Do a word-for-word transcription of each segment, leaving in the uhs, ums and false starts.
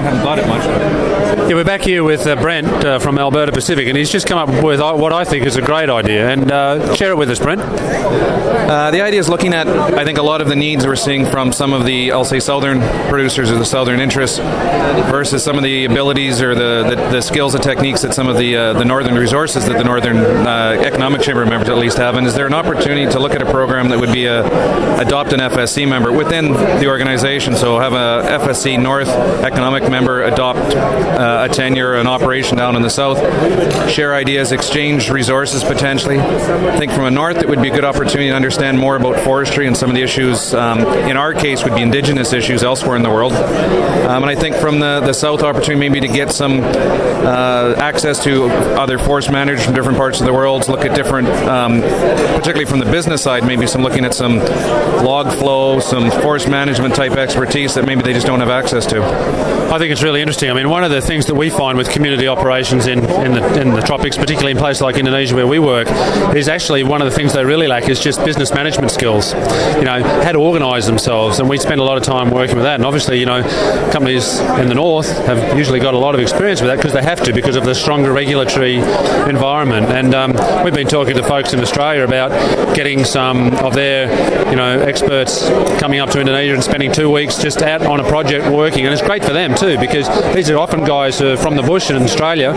haven't got it much. Yeah, we're back here with uh, Brent uh, from Alberta Pacific, and he's just come up with uh, what I think is a great idea. And uh, share it with us, Brent. Uh, the idea is looking at, I think, a lot of the needs we're seeing from some of the, I'll say, southern producers or the southern interests versus some of the abilities or the, the, the skills and techniques that some of the uh, the northern resources that the Northern uh, Economic Chamber members at least have. And is there an opportunity to look at a program that would be a adopt an F S C member within the organization? So have a F S C North economic member adopt uh, a tenure, an operation down in the south, share ideas, exchange resources potentially. I think from a north it would be a good opportunity to understand more about forestry and some of the issues, um, in our case, would be indigenous issues elsewhere in the world. Um, and I think from the, the south opportunity maybe to get some uh, access to other forest managers from different parts of the world, to look at different, um, particularly from the business side, maybe some looking at some log flow, some forest management type expertise that maybe they just don't have access to. I think it's really interesting. I mean, one of the things that we find with community operations in, in, the, in the tropics, particularly in places like Indonesia where we work, is actually one of the things they really lack is just business management skills. You know, how to organise themselves, and we spend a lot of time working with that. And obviously, you know, companies in the north have usually got a lot of experience with that because they have to, because of the stronger regulatory environment. And um, we've been talking to folks in Australia about getting some of their, you know, experts coming up to Indonesia and spending two weeks just out on a project working. And it's great for them too, because these are often guys who are from the bush in Australia,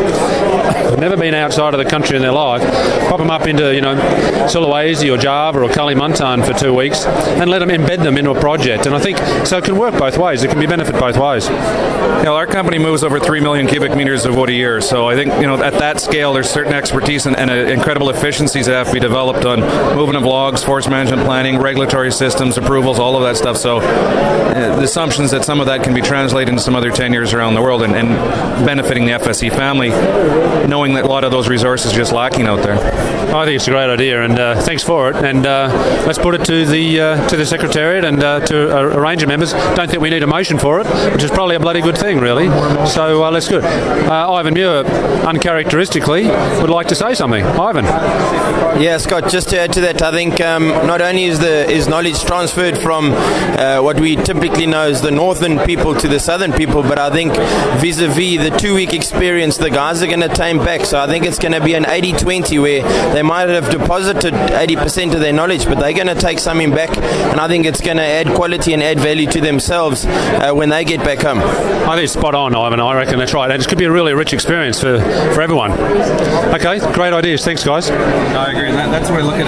never been outside of the country in their life. Pop them up into, you know, Sulawesi or Java or Kalimantan for two weeks and let them embed them into a project. And I think so it can work both ways. It can be benefit both ways. Yeah, well, our company moves over three million cubic meters of wood a year. So I think, you know, at that scale, there's certain expertise and, and uh, incredible efficiencies that have to be developed on movement of logs, forest management planning, regulatory systems, approvals, all of that stuff. So uh, the assumptions that some of that can be translated into some other tenures around the world and, and benefiting the F S C family, knowing that a lot of those resources are just lacking out there. I think it's a great idea, and uh, thanks for it. And uh, let's put it to the uh, to the Secretariat and uh, to a, a range of members. Don't think we need a motion for it, which is probably a bloody good thing, really. So uh, let's go. Uh, Ivan Muir, uncharacteristically, would like to say something. Ivan. Yeah, Scott, just to add to that, I think um, not only is the is knowledge transferred from uh, what we typically know as the northern people to the southern people, but I think vis-a-vis the two-week experience, the guys are going to tame back. So I think it's going to be an eighty twenty where they might have deposited eighty percent of their knowledge, but they're going to take something back, and I think it's going to add quality and add value to themselves uh, when they get back home. I think it's spot on, Ivan. I reckon that's right. And it could be a really rich experience for, for everyone. Okay, great ideas. Thanks, guys. I agree. That, that's where I look at